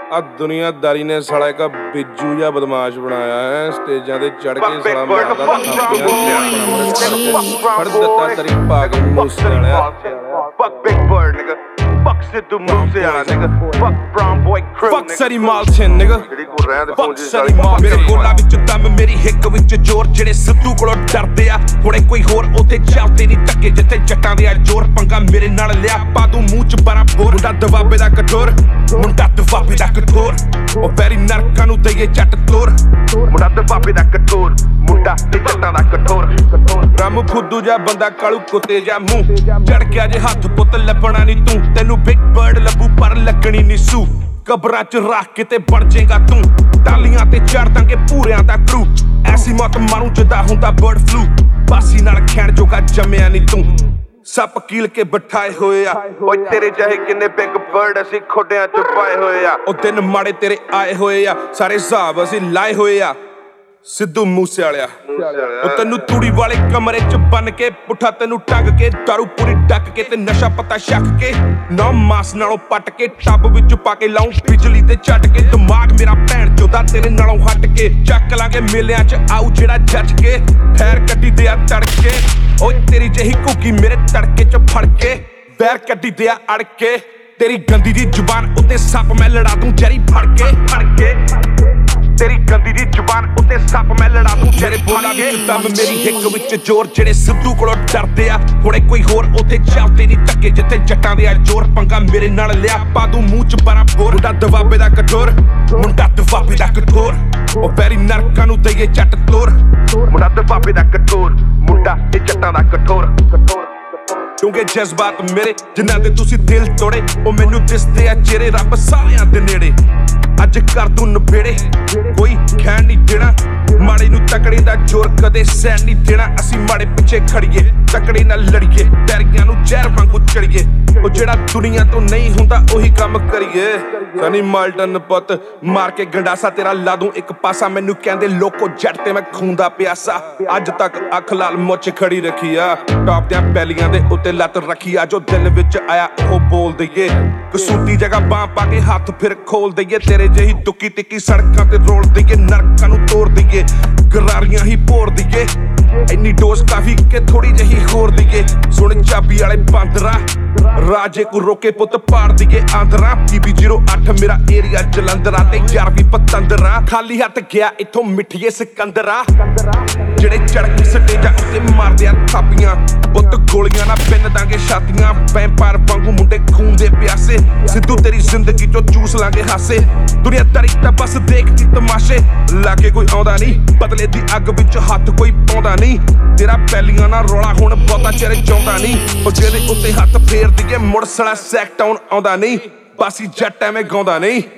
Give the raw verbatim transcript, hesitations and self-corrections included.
ਆ ਦੁਨੀਆਦਾਰੀ ਨੇ ਸਾਲਾ ਇੱਕ ਬਿੱਜੂ ਜਿਹਾ ਬਦਮਾਸ਼ ਬਣਾਇਆ ਹੈ ਸਟੇਜਾਂ ਤੇ ਚੜ ਕੇ ਸਾਲਾ ਮਾਰਦਾ ਥਾਪੀਆਂ ਫੜ ਦਿੱਤਾ ਤੇਰੀ ਭਾਗ ਮੂਸੇ ਵਾਲਿਆ Fuck Big Bird, nigga. Fuck Sidhu Moosewala, nigga. Fuck Brown Boy Crew, Fuck nigga. Sari Malchin, nigga. Fuck Sari Malchin. ਮੇਰੇ ਗੋਲਾਂ ਵਿੱਚ ਦਮ ਮੇਰੀ ਹਿੱਕ ਵਿੱਚ ਜ਼ੋਰ ਜਿਹੜੇ ਸਿੱਧੂ ਕੋਲੋਂ ਡਰਦੇ ਆ ਹੁਣੇ ਕੋਈ ਹੋਰ ਉੱਥੇ ਚੱਲਦੇ ਨਹੀਂ ਧੱਕੇ ਜਿੱਥੇ ਜੱਟਾਂ ਦੇ ਆ ਜ਼ੋਰ ਪੰਗਾ ਮੇਰੇ ਨਾਲ ਲਿਆ ਪਾ ਤੂੰ ਮੂੰਹ ਚ ਬੜਾ ਬੋਰ ਮੁੰਡਾ ਦਬਾਬੇ ਦਾ ਕਠੋਰ ਮੁੰਡਾ ਦਬਾਬੇ ਦਾ ਕਠੋਰ ਉਹ ਵੈਰੀ ਨਰਕਾਂ ਨੂੰ ਦਈਏ ਜੱਟ ਤੋਰ ਮੁੰਡਾ ਦਬਾਬੇ ਦਾ ਕਠੋਰ ਮੁੰਡਾ ਤੇ ਜੱਟਾਂ ਦਾ ਕਠੋਰ ਰਾਮੂ ਫੁੱਦੂ ਜਿਹਾ ਬੰਦਾ ਕਾਲੂ ਕੁੱਤੇ ਜਿਹਾ ਮੂੰਹ ਚੜ ਗਿਆ ਜੇ ਹੱਥ ਪੁੱਤ ਲੱਭਣਾ ਨੀ ਤੂੰ ਤੈਨੂੰ ਬਿਗ ਬਰਡ ਲੱਭੂ ਪਰ ਲੱਗਣੀ ਨੀ ਸੂ ਕਬਰਾਂ ਚ ਰੱਖ ਕੇ ਤੇ ਬਣ ਜਾਏਗਾ ਤੂੰ ਟਾਲੀਆਂ ਤੇ ਚੜ ਦਾਂਗੇ ਪੂਰਿਆਂ ਦਾ ਕਰੂ ਐਸੀ ਮੌਤ ਮਾਰੂ ਜਿੱਦਾਂ ਹੁੰਦਾ ਬਰਡ ਫਲੂ ਬਾਸੀ ਨਾਲ ਖੈਣ ਜੋਗਾ ਜੰਮਿਆ ਨੀ ਤੂੰ ਸੱਪ ਕੀਲ ਕੇ ਬਿਠਾਏ ਹੋਏ ਆ ਓਏ ਤੇਰੇ ਚਾਹੇ ਕਿੰਨੇ ਬਿਗ ਬਰਡ ਅਸੀਂ ਖੋਡਿਆਂ ਚ ਪਾਏ ਹੋਏ ਆ ਉਹ ਦਿਨ ਮਾੜੇ ਤੇਰੇ ਆਏ ਹੋਏ ਆ ਸਾਰੇ ਹਿਸਾਬ ਅਸੀਂ ਲਾਏ ਹੋਏ ਆ ਸਿੱਧੂ ਮੂਸੇ ਵਾਲਿਆ ਉਹ ਤੈਨੂੰ ਤੂੜੀ ਵਾਲੇ ਕਮਰੇ ਚ ਬੰਨ ਕੇ ਪੁੱਠਾ ਤੈਨੂੰ ਟੰਗ ਕੇ ਦਾਰੂ ਪੂਰੀ ਡੱਕ ਕੇ ਤੇ ਨਸ਼ਾ ਪਤਾ ਛੱਕ ਕੇ ਨੌ ਮਾਸ ਨਾਲੋਂ ਪੱਟ ਕੇ ਟੱਬ ਵਿੱਚ ਪਾ ਕੇ ਲਾਉਂ ਬਿਜਲੀ ਤੇ ਛੱਡ ਕੇ ਦਿਮਾਗ ਮੇਰਾ ਭੈਣ ਚੋਦਾ ਤੇਰੇ ਨਾਲੋਂ ਹਟ ਕੇ ਚੱਕ ਲਾਂਗੇ ਮੇਲਿਆਂ ਚ ਆਊ ਜਿਹੜਾ ਜੱਜ ਕੇ ਫੈਰ ਕੱਢੀ ਦੇ ਆ ਤੜਕੇ ਓਏ ਤੇਰੀ ਜਿਹੀ ਘੁੱਗੀ ਮੇਰੇ ਤੜਕੇ ਚ ਫੜ ਕੇ ਫੈਰ ਕੱਢੀ ਦੇ ਆ ਅੜ ਕੇ ਤੇਰੀ ਗੰਦੀ ਦੀ ਜ਼ੁਬਾਨ ਉੱਤੇ ਸੱਪ ਮੈਂ ਲੜਾ ਦੂੰ ਜਰੀ ਫੜ ਕੇ ਫੜ ਕੇ ਤੇਰੀ ਗੰਦੀ ਦੀ ਜ਼ੁਬਾਨ ਉੱਤੇ ਸੱਪ ਮੈਂ ਲੜਾ ਦੂੰ ਜਿਹੜੇ ਬੋਲਾਂ ਵਿੱਚ ਦਮ ਮੇਰੀ ਹਿੱਕ ਵਿੱਚ ਜ਼ੋਰ ਜਿਹੜੇ ਸਿੱਧੂ ਕੋਲੋਂ ਡਰਦੇ ਆ ਹੁਣੇ ਕੋਈ ਹੋਰ ਉੱਥੇ ਚੱਲਦੇ ਨਹੀਂ ਧੱਕੇ ਜਿੱਥੇ ਜੱਟਾਂ ਦੇ ਆ ਜ਼ੋਰ ਪੰਗਾ ਮੇਰੇ ਨਾਲ ਲਿਆ ਪਾ ਤੂੰ ਮੂੰਹ ਚ ਬੜਾ ਬੋਰ ਮੁੰਡਾ ਦਬਾਬੇ ਦਾ ਕਠੋਰ ਮੁੰਡਾ ਦਬਾਬੇ ਦਾ ਕਠੋਰ ਉਹ ਵੈਰੀ ਨਰਕਾਂ ਨੂੰ ਦਈਏ ਜੱਟ ਤੋਰ ਮੁੰਡਾ ਦਬਾਬੇ ਦਾ ਕਠੋਰ ਮੁੰਡਾ ਤੇ ਜੱਟਾਂ ਦਾ ਕਠੋਰ ਕਿਉਂਕਿ ਜਜ਼ਬਾਤ ਮੇਰੇ ਜਿਨ੍ਹਾਂ ਦੇ ਤੁਸੀਂ ਦਿਲ ਤੋੜੇ ਉਹ ਮੈਨੂੰ ਦਿਸਦੇ ਆ ਚਿਹਰੇ ਰੱਬ ਸਾਰਿਆਂ ਦੇ ਨੇੜੇ ਅੱਜ ਕਰ ਤੂੰ ਨਬੇੜੇ ਕੋਈ ਖੈਣ ਨਹੀਂ ਦੇਣਾ ਮਾੜੇ ਨੂੰ ਤਕੜੇ ਦਾ ਜ਼ੋਰ ਕਦੇ ਸਹਿਣ ਨਹੀਂ ਦੇਣਾ ਅਸੀਂ ਮਾੜੇ ਪਿੱਛੇ ਖੜੀਏ ਤਕੜੇ ਨਾਲ ਲੜੀਏ ਡੈਰੀਆਂ ਨੂੰ ਜ਼ਹਿਰ ਵਾਂਗੂ ਚੜੀਏ ਉਹ ਜਿਹੜਾ ਦੁਨੀਆ ਤੋਂ ਨਹੀਂ ਹੁੰਦਾ ਉਹੀ ਕੰਮ ਕਰੀਏ ਸਨੀ ਮਾਲਟਨ ਪੁੱਤ ਮਾਰ ਕੇ ਗੰਡਾਸਾ ਤੇਰਾ ਲਾ ਦੂੰ ਇੱਕ ਪਾਸਾ ਮੈਨੂੰ ਕਹਿੰਦੇ ਲੋਕੋ ਜੱਟ ਤੇ ਮੈਂ ਖੂਨ ਦਾ ਪਿਆਸਾ ਅੱਜ ਤੱਕ ਅੱਖ ਲਾਲ ਮੁੱਛ ਖੜੀ ਰੱਖੀ ਆ ਟੌਪ ਦੀਆਂ ਪੈਲੀਆਂ ਦੇ ਉੱਤੇ ਲੱਤ ਰੱਖੀ ਆ ਜੋ ਦਿਲ ਵਿੱਚ ਆਇਆ ਉਹ ਬੋਲ ਦਈਏ ਕਸੂਤੀ ਜਗ੍ਹਾ ਬਾਹ ਪਾ ਕੇ ਹੱਥ ਫਿਰ ਖੋਲ ਦਈਏ ਤੇਰੇ ਜਿਹੀ ਦੁੱਕੀ ਟਿੱਕੀ ਸੜਕਾਂ ਤੇ ਰੋਲ ਦਈਏ ਨਰਕਾਂ ਨੂੰ ਤੋੜ ਦਈਏ ਗਰਾਰੀਆਂ ਹੀ ਭੋਰ ਦਈਏ ਇੰਨੀ ਡੋਜ਼ ਕਾਫੀ ਕਿ ਥੋੜੀ ਜਿਹੀ ਹੋਰ ਦਈਏ ਸੁਣ ਚਾਬੀ ਵਾਲੇ ਬਾਂਦਰਾ ਰਾਜੇ ਕੋ ਰੋਕੇ ਪੁੱਤ ਪਾੜ ਦਈਏ ਆਂਦਰਾ ਪੀਬੀ ਜ਼ੀਰੋ ਅੱਠ ਮੇਰਾ ਏਰੀਆ ਜਲੰਧਰਾ ਤੇ ਯਾਰ ਵੀ ਪਤੰਦਰਾ ਖਾਲੀ ਹੱਥ ਗਿਆ ਇੱਥੋਂ ਮਿੱਠੀਏ ਸਿਕੰਦਰਾ ਜਿਹੜੇ ਚੜ ਕੇ ਸਟੇਜਾਂ ਉੱਤੇ ਮਾਰਦੇ ਆ ਥਾਪੀਆਂ ਪੁੱਤ ਗੋਲੀਆਂ ਨਾਲ ਪਿੰਨ ਦਾਂਗੇ ਛਾਤੀਆਂ ਵੈਂਪਾਇਰ ਵਾਂਗੂ ਮੁੰਡੇ ਖੂਨ ਦੇ ਪਿਆਸੇ ਸਿੱਧੂ ਤੇਰੀ ਜ਼ਿੰਦਗੀ ਚੋਂ ਚੂਸ ਲਾਂਗੇ ਹਾਸੇ ਦੁਨੀਆਦਾਰੀ ਤਾਂ ਬਸ ਦੇਖਦੀ ਤਮਾਸ਼ੇ ਲਾਗੇ ਕੋਈ ਆਉਂਦਾ ਨਹੀਂ ਬਦਲੇ ਦੀ ਅੱਗ ਵਿੱਚ ਹੱਥ ਕੋਈ ਪਾਉਂਦਾ ਨਹੀਂ ਤੇਰਾ ਪੈਲੀਆਂ ਨਾਲ ਰੌਲਾ ਹੁਣ ਬਹੁਤਾ ਚਿਰ ਚਾਹੁੰਦਾ ਨਹੀਂ ਉਹ ਜਿਹਦੇ ਉੱਤੇ ਹੱਥ ਫੇਰ ਦੀਏ ਮੁੜ ਸਲਾ ਸੈਕਟਾਊਨ ਆਉਂਦਾ ਨਹੀਂ ਬਾਸੀ ਜੱਟ ਐਵੇਂ ਗਾਉਂਦਾ ਨਹੀਂ